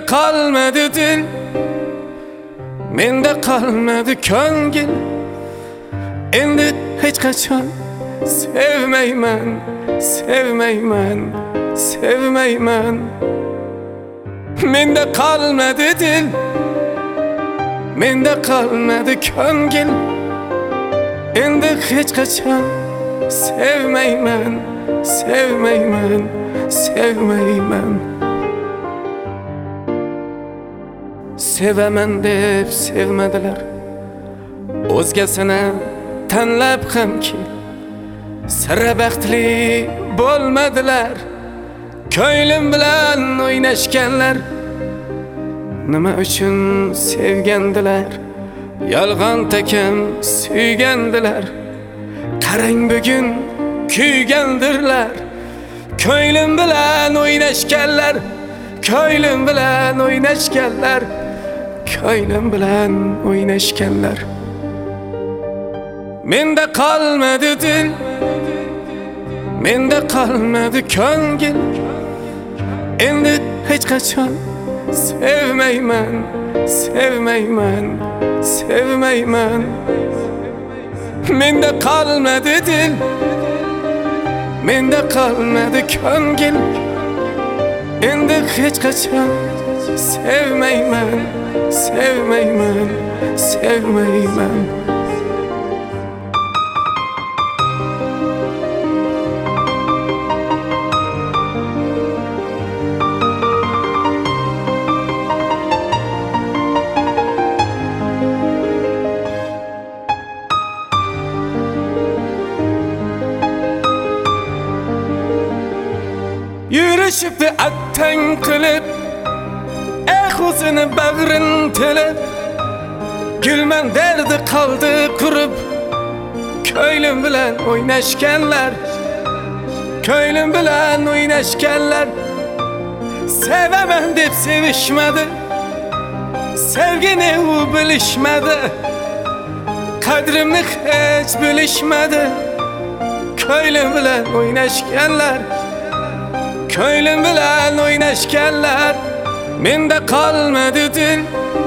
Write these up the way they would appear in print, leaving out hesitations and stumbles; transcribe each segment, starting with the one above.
qolmadi dil, menda qolmadi ko'ngil. Endi hech qachon sevmayman, sevmayman, sevmayman. Menda qolmadi dil, menda qolmadi ko'ngil. Endi hech qachon sevmayman, sevmayman, sevmayman. Sevaman deb sevmadilar, o'zgasini tanlab hamki sira baxtli bo'lmadilar. Ko'nglim bilan o'ynashganlar nima uchun sevgandilar? Yolg'on takam suygandilar. Qarang bugun kuygandirlar. Ko'nglim bilan o'ynashganlar, ko'nglim bilan o'ynashganlar, ko'nglim bilan o'ynashganlar. Menda qolmadi dil, menda qolmadi ko'ngil. Endi hech qachon sevmayman, sevmayman, sevmayman. Menda qolmadi dil, menda qolmadi ko'ngil. Endi hech qachon sevmayman, sevmayman, sevmayman. Yürüşüp attang qilib, o'zini bag'rin tilib, gulman derdi qoldi qurib. Ko'nglim bilan o'ynashganlar, ko'nglim bilan o'ynashganlar. Sevaman deb sevishmadi, sevgini u bilishmadi. Qadrimni hech bilishmadi. Ko'nglim bilan o'ynashganlar, ko'nglim bilan o'ynashganlar. Menda qolmadi dil,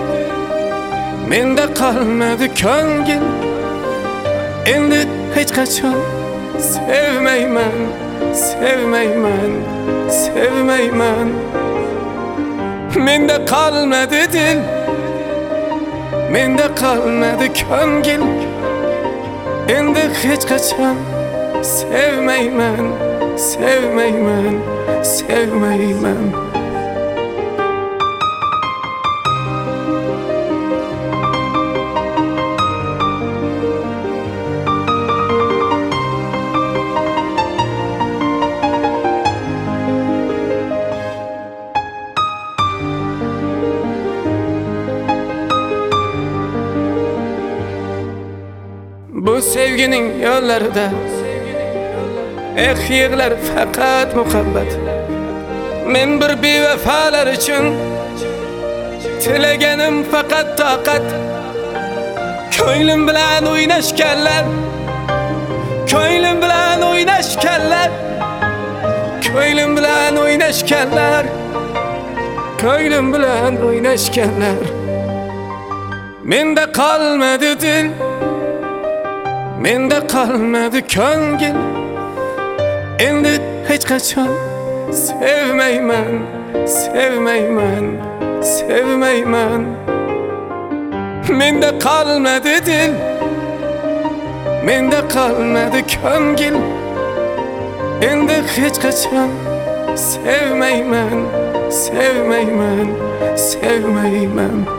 menda qolmadi ko'ngil. Endi hech qachon sevmayman, sevmayman, sevmayman. Menda qolmadi dil, menda qolmadi ko'ngil. Endi hech qachon sevmayman, sevmayman, sevmayman. Bu sevginin yollarida yig'lar faqat muhabbat. Men bir bevafalar uchun tilaganim faqat toqat. Ko'nglim bilan o'ynashganlar, ko'nglim bilan o'ynashganlar, ko'nglim bilan o'ynashganlar, ko'nglim bilan o'ynashganlar. Menda qolmadi dil, menda qolmadi ko'ngil. Endi hech qachon sevmayman, sevmayman, sevmayman. Menda qolmadi dil, menda qolmadi ko'ngil. Endi hech qachon sevmayman, sevmayman, sevmayman.